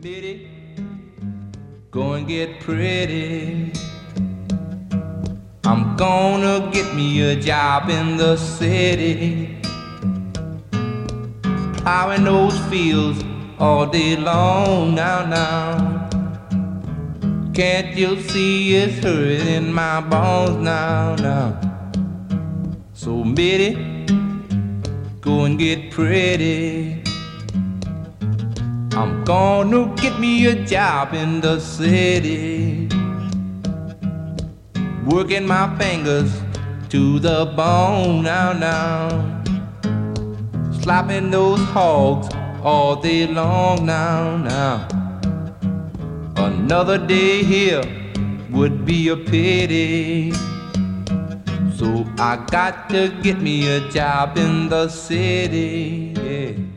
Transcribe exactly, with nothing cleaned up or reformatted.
Bitty, go and get pretty. I'm gonna get me a job in the city, plowing those fields all day long. Now, now, can't you see it's hurting my bones now, now? So, Bitty, go and get pretty. I'm gonna get me a job in the city, working my fingers to the bone. Now, now, slapping those hogs all day long. Now, now, another day here would be a pity, so I got to get me a job in the city, yeah.